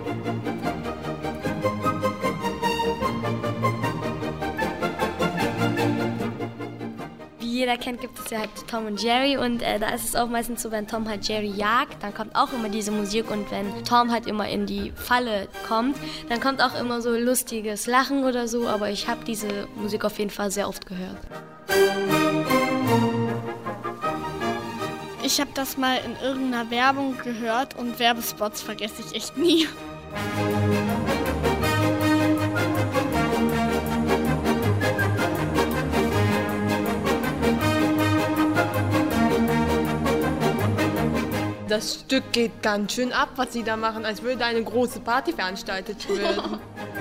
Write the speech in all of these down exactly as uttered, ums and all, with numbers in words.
Wie jeder kennt, gibt es ja halt Tom und Jerry und äh, da ist es auch meistens so, wenn Tom halt Jerry jagt, dann kommt auch immer diese Musik und wenn Tom halt immer in die Falle kommt, dann kommt auch immer so lustiges Lachen oder so, aber ich habe diese Musik auf jeden Fall sehr oft gehört. Ich habe das mal in irgendeiner Werbung gehört und Werbespots vergesse ich echt nie. Das Stück geht ganz schön ab, was sie da machen, als würde eine große Party veranstaltet werden.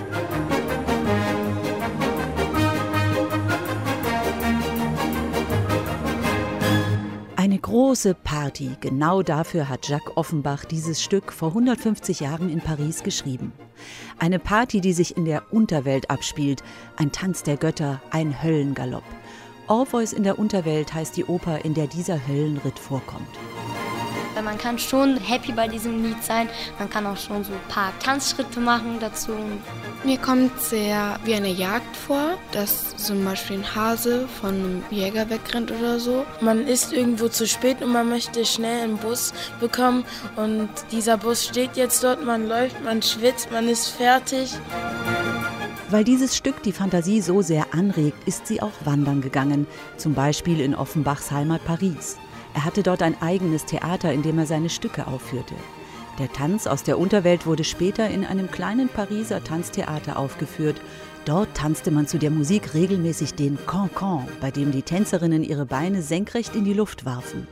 Eine große Party, genau dafür hat Jacques Offenbach dieses Stück vor hundertfünfzig Jahren in Paris geschrieben. Eine Party, die sich in der Unterwelt abspielt, ein Tanz der Götter, ein Höllengalopp. Orpheus in der Unterwelt heißt die Oper, in der dieser Höllenritt vorkommt. Man kann schon happy bei diesem Lied sein, man kann auch schon so ein paar Tanzschritte machen dazu. Mir kommt sehr wie eine Jagd vor, dass zum Beispiel ein Hase von einem Jäger wegrennt oder so. Man ist irgendwo zu spät und man möchte schnell einen Bus bekommen und dieser Bus steht jetzt dort, man läuft, man schwitzt, man ist fertig. Weil dieses Stück die Fantasie so sehr anregt, ist sie auch wandern gegangen, zum Beispiel in Offenbachs Heimat Paris. Er hatte dort ein eigenes Theater, in dem er seine Stücke aufführte. Der Tanz aus der Unterwelt wurde später in einem kleinen Pariser Tanztheater aufgeführt. Dort tanzte man zu der Musik regelmäßig den Cancan, bei dem die Tänzerinnen ihre Beine senkrecht in die Luft warfen.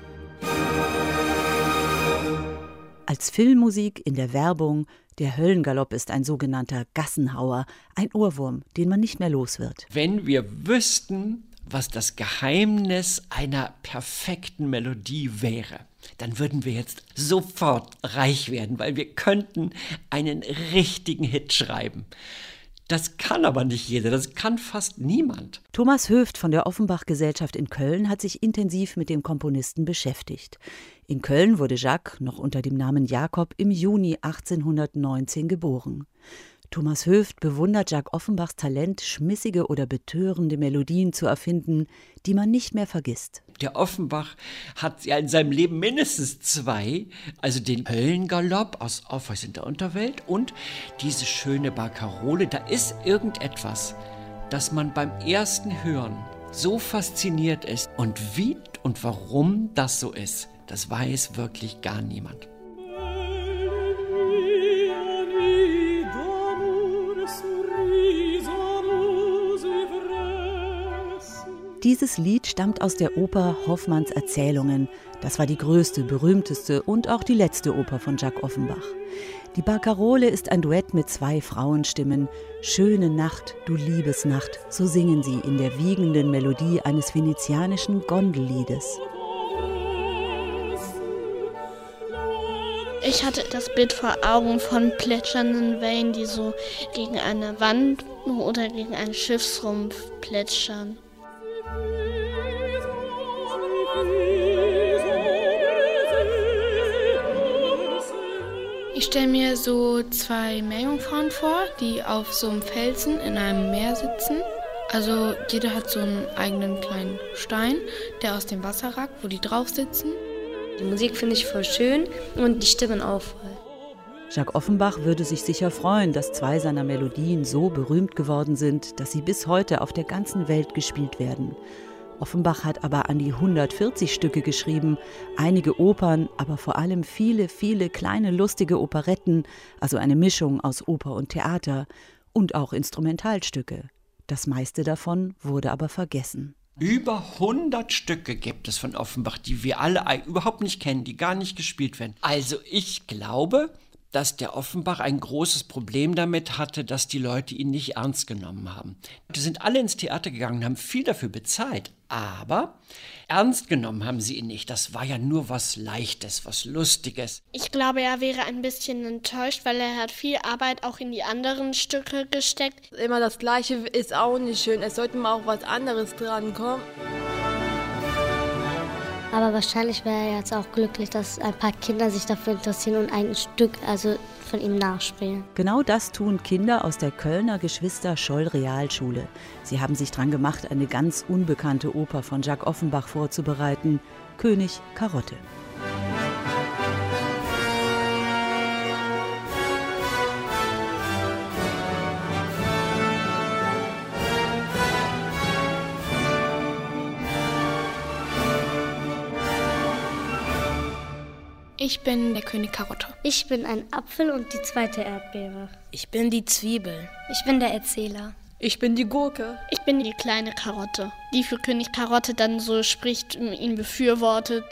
Als Filmmusik in der Werbung, der Höllengalopp ist ein sogenannter Gassenhauer, ein Ohrwurm, den man nicht mehr los wird. Wenn wir wüssten, was das Geheimnis einer perfekten Melodie wäre, dann würden wir jetzt sofort reich werden, weil wir könnten einen richtigen Hit schreiben. Das kann aber nicht jeder, das kann fast niemand. Thomas Höft von der Offenbach-Gesellschaft in Köln hat sich intensiv mit dem Komponisten beschäftigt. In Köln wurde Jacques, noch unter dem Namen Jakob, im Juni achtzehnhundertneunzehn geboren. Thomas Höft bewundert Jacques Offenbachs Talent, schmissige oder betörende Melodien zu erfinden, die man nicht mehr vergisst. Der Offenbach hat ja in seinem Leben mindestens zwei, also den Höllengalopp aus Orpheus in der Unterwelt und diese schöne Barkarole. Da ist irgendetwas, das man beim ersten Hören so fasziniert ist. Und wie und warum das so ist, das weiß wirklich gar niemand. Dieses Lied stammt aus der Oper Hoffmanns Erzählungen. Das war die größte, berühmteste und auch die letzte Oper von Jacques Offenbach. Die Barkarole ist ein Duett mit zwei Frauenstimmen. Schöne Nacht, du Liebesnacht, so singen sie in der wiegenden Melodie eines venezianischen Gondelliedes. Ich hatte das Bild vor Augen von plätschernden Wellen, die so gegen eine Wand oder gegen einen Schiffsrumpf plätschern. Ich stelle mir so zwei Meerjungfrauen vor, die auf so einem Felsen in einem Meer sitzen. Also jeder hat so einen eigenen kleinen Stein, der aus dem Wasser ragt, wo die drauf sitzen. Die Musik finde ich voll schön und die Stimmen auch voll. Jacques Offenbach würde sich sicher freuen, dass zwei seiner Melodien so berühmt geworden sind, dass sie bis heute auf der ganzen Welt gespielt werden. Offenbach hat aber an die hundertvierzig Stücke geschrieben, einige Opern, aber vor allem viele, viele kleine lustige Operetten, also eine Mischung aus Oper und Theater und auch Instrumentalstücke. Das meiste davon wurde aber vergessen. Über hundert Stücke gibt es von Offenbach, die wir alle überhaupt nicht kennen, die gar nicht gespielt werden. Also ich glaube, dass der Offenbach ein großes Problem damit hatte, dass die Leute ihn nicht ernst genommen haben. Die sind alle ins Theater gegangen und haben viel dafür bezahlt, aber ernst genommen haben sie ihn nicht. Das war ja nur was Leichtes, was Lustiges. Ich glaube, er wäre ein bisschen enttäuscht, weil er hat viel Arbeit auch in die anderen Stücke gesteckt. Immer das Gleiche ist auch nicht schön, es sollte mal auch was anderes drankommen. Aber wahrscheinlich wäre er jetzt auch glücklich, dass ein paar Kinder sich dafür interessieren und ein Stück, also von ihm nachspielen. Genau das tun Kinder aus der Kölner Geschwister-Scholl-Realschule. Sie haben sich dran gemacht, eine ganz unbekannte Oper von Jacques Offenbach vorzubereiten, König Karotte. Ich bin der König Karotte. Ich bin ein Apfel und die zweite Erdbeere. Ich bin die Zwiebel. Ich bin der Erzähler. Ich bin die Gurke. Ich bin die kleine Karotte, die für König Karotte dann so spricht, ihn befürwortet.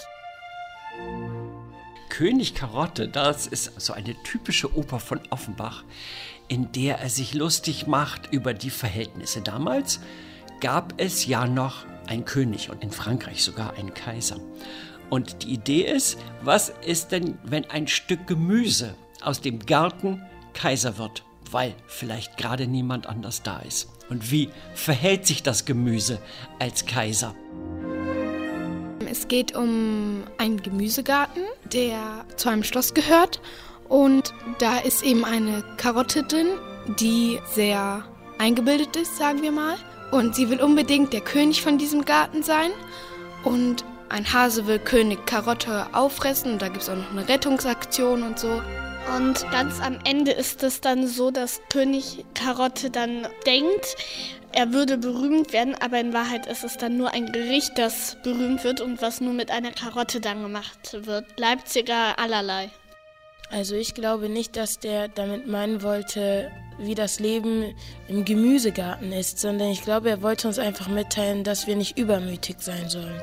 König Karotte, das ist so eine typische Oper von Offenbach, in der er sich lustig macht über die Verhältnisse. Damals gab es ja noch einen König und in Frankreich sogar einen Kaiser. Und die Idee ist, was ist denn, wenn ein Stück Gemüse aus dem Garten Kaiser wird, weil vielleicht gerade niemand anders da ist? Und wie verhält sich das Gemüse als Kaiser? Es geht um einen Gemüsegarten, der zu einem Schloss gehört. Und da ist eben eine Karotte drin, die sehr eingebildet ist, sagen wir mal. Und sie will unbedingt der König von diesem Garten sein. Und ein Hase will König Karotte auffressen und da gibt es auch noch eine Rettungsaktion und so. Und ganz am Ende ist es dann so, dass König Karotte dann denkt, er würde berühmt werden, aber in Wahrheit ist es dann nur ein Gericht, das berühmt wird und was nur mit einer Karotte dann gemacht wird. Leipziger allerlei. Also ich glaube nicht, dass der damit meinen wollte, wie das Leben im Gemüsegarten ist, sondern ich glaube, er wollte uns einfach mitteilen, dass wir nicht übermütig sein sollen.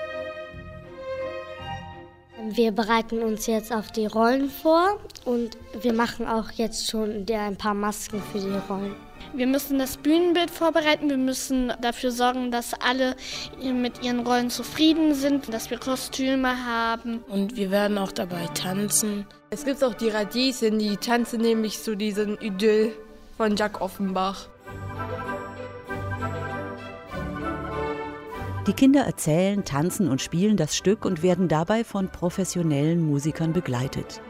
Wir bereiten uns jetzt auf die Rollen vor und wir machen auch jetzt schon ein paar Masken für die Rollen. Wir müssen das Bühnenbild vorbereiten, wir müssen dafür sorgen, dass alle mit ihren Rollen zufrieden sind, dass wir Kostüme haben. Und wir werden auch dabei tanzen. Es gibt auch die Radieschen, die tanzen nämlich zu diesem Idyll von Jacques Offenbach. Die Kinder erzählen, tanzen und spielen das Stück und werden dabei von professionellen Musikern begleitet.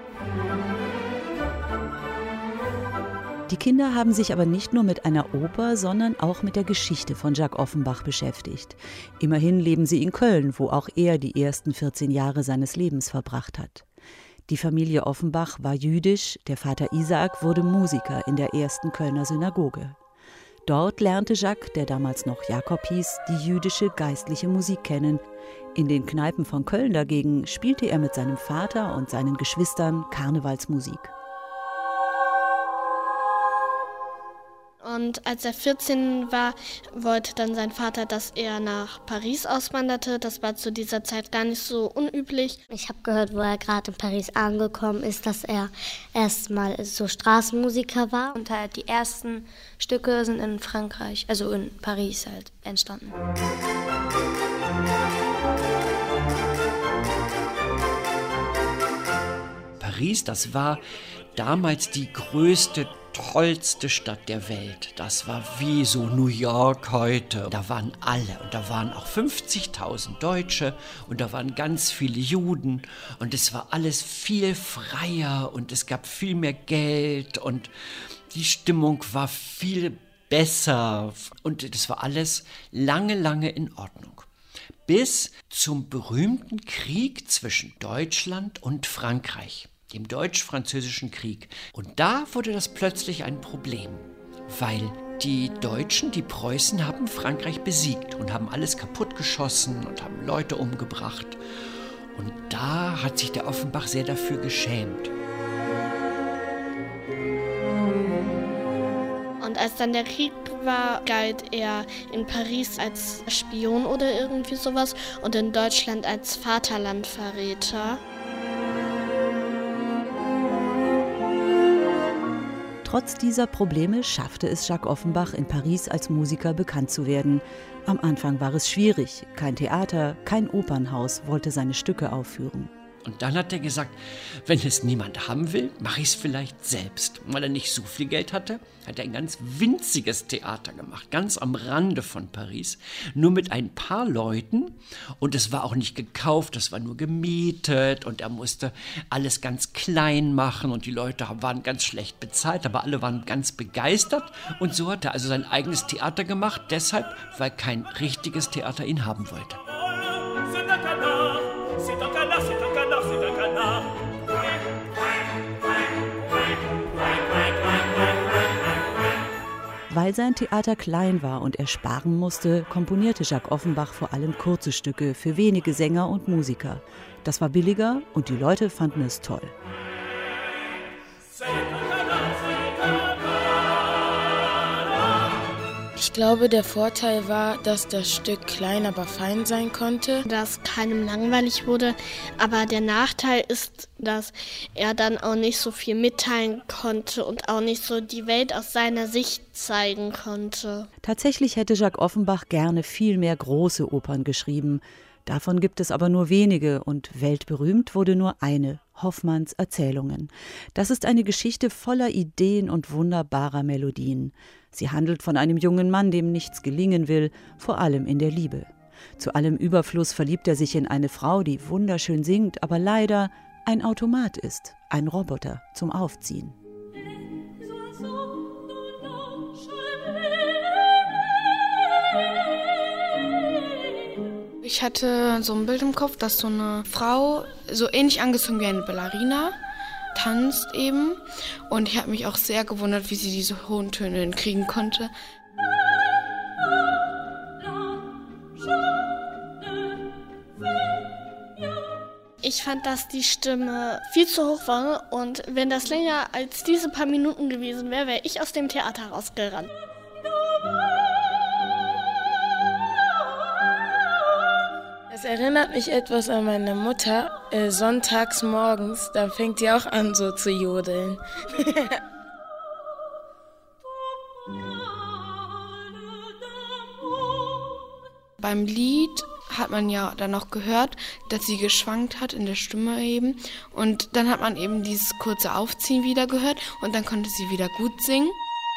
Die Kinder haben sich aber nicht nur mit einer Oper, sondern auch mit der Geschichte von Jacques Offenbach beschäftigt. Immerhin leben sie in Köln, wo auch er die ersten vierzehn Jahre seines Lebens verbracht hat. Die Familie Offenbach war jüdisch, der Vater Isaak wurde Musiker in der ersten Kölner Synagoge. Dort lernte Jacques, der damals noch Jakob hieß, die jüdische geistliche Musik kennen. In den Kneipen von Köln dagegen spielte er mit seinem Vater und seinen Geschwistern Karnevalsmusik. Und als er vierzehn war, wollte dann sein Vater, dass er nach Paris auswanderte. Das war zu dieser Zeit gar nicht so unüblich. Ich habe gehört, wo er gerade in Paris angekommen ist, dass er erstmal so Straßenmusiker war. Und halt die ersten Stücke sind in Frankreich, also in Paris halt, entstanden. Paris, das war damals die größte, tollste Stadt der Welt. Das war wie so New York heute. Da waren alle und da waren auch fünfzigtausend Deutsche und da waren ganz viele Juden und es war alles viel freier und es gab viel mehr Geld und die Stimmung war viel besser und das war alles lange, lange in Ordnung. Bis zum berühmten Krieg zwischen Deutschland und Frankreich, dem Deutsch-Französischen Krieg. Und da wurde das plötzlich ein Problem, weil die Deutschen, die Preußen, haben Frankreich besiegt und haben alles kaputtgeschossen und haben Leute umgebracht. Und da hat sich der Offenbach sehr dafür geschämt. Und als dann der Krieg war, galt er in Paris als Spion oder irgendwie sowas und in Deutschland als Vaterlandverräter. Trotz dieser Probleme schaffte es Jacques Offenbach, in Paris als Musiker bekannt zu werden. Am Anfang war es schwierig. Kein Theater, kein Opernhaus wollte seine Stücke aufführen. Und dann hat er gesagt, wenn es niemand haben will, mache ich es vielleicht selbst. Und weil er nicht so viel Geld hatte, hat er ein ganz winziges Theater gemacht, ganz am Rande von Paris, nur mit ein paar Leuten. Und es war auch nicht gekauft, es war nur gemietet und er musste alles ganz klein machen und die Leute waren ganz schlecht bezahlt, aber alle waren ganz begeistert. Und so hat er also sein eigenes Theater gemacht, deshalb, weil kein richtiges Theater ihn haben wollte. Weil sein Theater klein war und er sparen musste, komponierte Jacques Offenbach vor allem kurze Stücke für wenige Sänger und Musiker. Das war billiger und die Leute fanden es toll. Ich glaube, der Vorteil war, dass das Stück klein, aber fein sein konnte. Dass keinem langweilig wurde. Aber der Nachteil ist, dass er dann auch nicht so viel mitteilen konnte und auch nicht so die Welt aus seiner Sicht zeigen konnte. Tatsächlich hätte Jacques Offenbach gerne viel mehr große Opern geschrieben. Davon gibt es aber nur wenige und weltberühmt wurde nur eine, Hoffmanns Erzählungen. Das ist eine Geschichte voller Ideen und wunderbarer Melodien. Sie handelt von einem jungen Mann, dem nichts gelingen will, vor allem in der Liebe. Zu allem Überfluss verliebt er sich in eine Frau, die wunderschön singt, aber leider ein Automat ist, ein Roboter zum Aufziehen. Ich hatte so ein Bild im Kopf, dass so eine Frau, so ähnlich angezogen wie eine Ballerina, tanzt eben. Und ich habe mich auch sehr gewundert, wie sie diese hohen Töne hinkriegen konnte. Ich fand, dass die Stimme viel zu hoch war und wenn das länger als diese paar Minuten gewesen wäre, wäre ich aus dem Theater rausgerannt. Das erinnert mich etwas an meine Mutter. Äh, sonntags morgens, da fängt sie auch an so zu jodeln. Beim Lied hat man ja dann auch gehört, dass sie geschwankt hat in der Stimme eben. Und dann hat man eben dieses kurze Aufziehen wieder gehört und dann konnte sie wieder gut singen.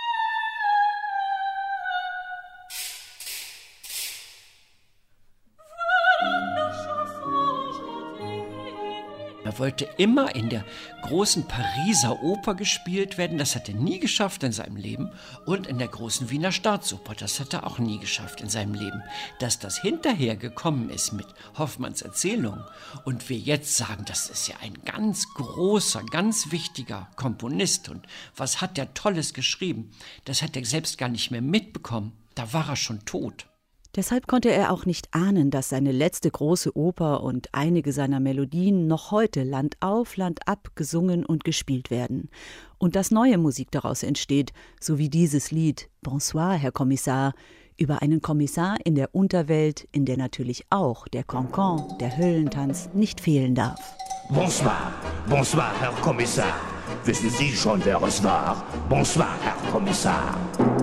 Er wollte immer in der großen Pariser Oper gespielt werden, das hat er nie geschafft in seinem Leben. Und in der großen Wiener Staatsoper, das hat er auch nie geschafft in seinem Leben. Dass das hinterher gekommen ist mit Hoffmanns Erzählung und wir jetzt sagen, das ist ja ein ganz großer, ganz wichtiger Komponist und was hat der Tolles geschrieben, das hat er selbst gar nicht mehr mitbekommen. Da war er schon tot. Deshalb konnte er auch nicht ahnen, dass seine letzte große Oper und einige seiner Melodien noch heute Land auf, Land ab gesungen und gespielt werden. Und dass neue Musik daraus entsteht, so wie dieses Lied »Bonsoir, Herr Kommissar«, über einen Kommissar in der Unterwelt, in der natürlich auch der Cancan, der Höllentanz, nicht fehlen darf. Bonsoir, bonsoir, Herr Kommissar. Wissen Sie schon, wer es war? Bonsoir, Herr Kommissar.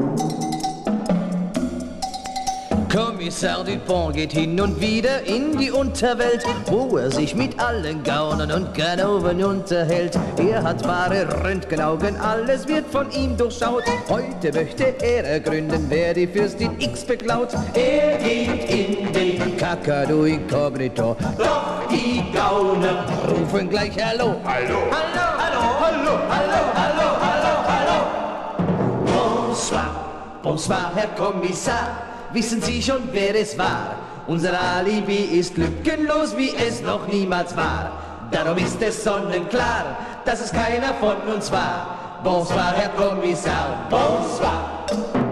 Kommissar Dupont geht hin und wieder in die Unterwelt, wo er sich mit allen Gaunern und Ganoven unterhält. Er hat wahre Röntgenaugen, alles wird von ihm durchschaut. Heute möchte er ergründen, wer die Fürstin X beklaut. Er geht in den Kakadu Inkognito, doch die Gauner rufen gleich Hallo. Hallo. Hallo, hallo, hallo, hallo, hallo, hallo, hallo. Bonsoir, bonsoir, Herr Kommissar. Wissen Sie schon, wer es war? Unser Alibi ist lückenlos, wie es noch niemals war. Darum ist es sonnenklar, dass es keiner von uns war. Bonsoir, Herr Kommissar, bonsoir.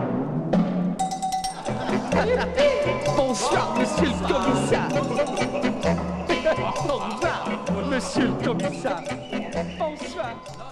Bonsoir, Monsieur le Commissaire. Bonsoir, Monsieur le Commissaire. Bonsoir.